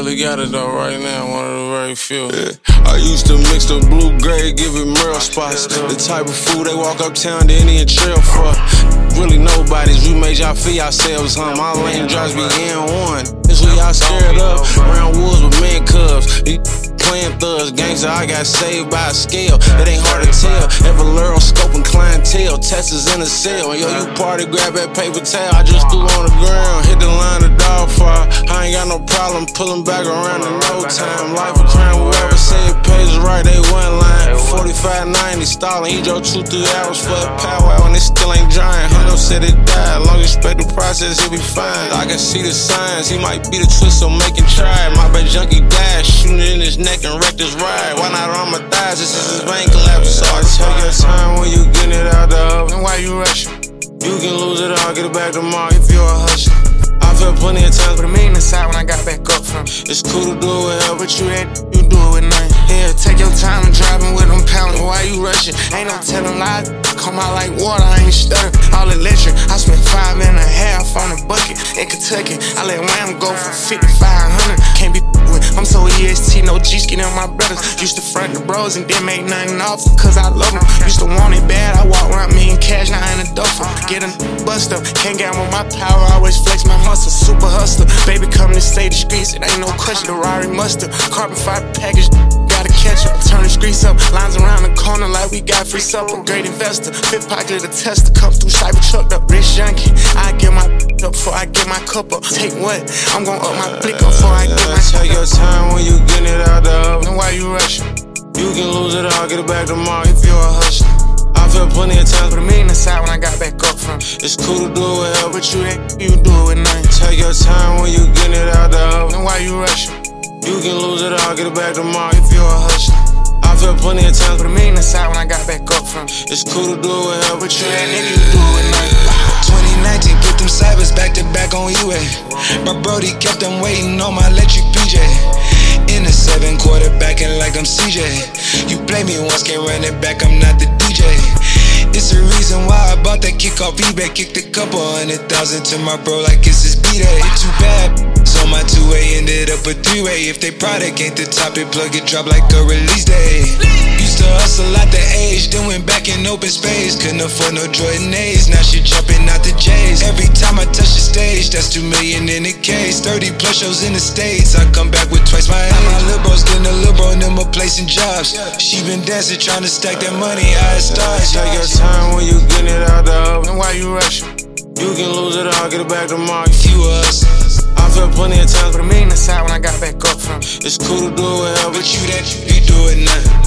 really got it though right now, one of the very few. Yeah. I used to mix the blue gray, give it Merle spots. The type of food they walk uptown the Indian Trail for. Really nobody's, we made y'all feel ourselves, huh? My lane drives be N1. This what y'all scared of. Round woods with man cubs. Playing thugs, gangster, I got saved by a scale. It ain't hard to tell. Ever scope and clientele. Testers in the cell. And yo, you party, grab that paper towel. I just threw on the ground, hit the line of dog fire. I ain't got no problem pulling back around in no time. Life of crime, whoever say it pays right, they one line. 45-90, stalling. He drove 2-3 hours for a powwow, and it still ain't drying. Hundo said it died. Long expect the process, he'll be fine. I can see the signs. He might be the twist, so make him try. My bad junkie died, shooting it in his neck and wrecked his ride. Why not on my thighs? This is his vein collapse. So I take your time when you getting it out the oven. Why you rushing? You can lose it all, get it back tomorrow if you're a hustler. I felt plenty of times, but it mean inside when I got back up from. It's cool to do it with help, but you do it with nothing. Yeah, take your time and driving with them pounding. Why you rushing? Ain't no telling lies. Come out like water, I ain't stuttering. All electric. I spent 5.5 on a bucket in Kentucky. I let Wham go for 5,500. Can't be with. I'm so EST, no G-skin on my brothers. Used to front the bros and didn't make nothing off cause I love them. Used to want it bad, I walk around me in cash, now in a duffel. Get a bust up, can't get with my power, always flex my muscle. Super hustler, baby come to stay the streets, it ain't no question. The Rari mustard, carbon fiber package, gotta catch up. Turn the streets up, lines around the corner like we got free supper. Great investor, fifth pocket of the tester, come through cyber trucked up. Rich junkie, I get my up before I get my cup up. Take what? I'm gon' up my blick up before I get my Take your time when you getting it out the oven. Why you rushing? You can lose it all, get it back tomorrow if you're a hustler. I felt plenty of times, but it mean inside when I got back up from. It's cool to do it with help, but you do it with nothing. Take your time when you getting it out the oven. Why you rushing? You can lose it all, get it back tomorrow if you're a hustler. I felt plenty of times, but it mean inside when I got back up from. It's cool to do it with help, but you do it with nothing. 2019, put them cybers back to back on UA. My brody kept them waiting on my electric PJ. In the 7 quarterbacking like I'm CJ. You play me once, can't run it back, I'm not the DJ. It's the reason why I bought that kick off eBay. Kicked a couple 100,000 to my bro like it's his B-Day. Too bad, so my 2-way ended up a 3-way. If they product ain't the top, it plug it drop like a release day. Used to hustle out the age, then went back in open space. Couldn't afford no Jordan A's, now she jumping out the J's. Every time I touch the stage, that's 2 million in the case. 30 plus shows in the States, I come back with twice my age. My little bro's getting a little bro and them replacing jobs. She been dancing, trying to stack that money, I start. Take your time when you getting it out the oven. Why you rushing? You can lose it all, get it back tomorrow if you a hustler. I felt plenty of times, but it mean inside when I got back up from. It's cool to do it with help, but you do it nothing.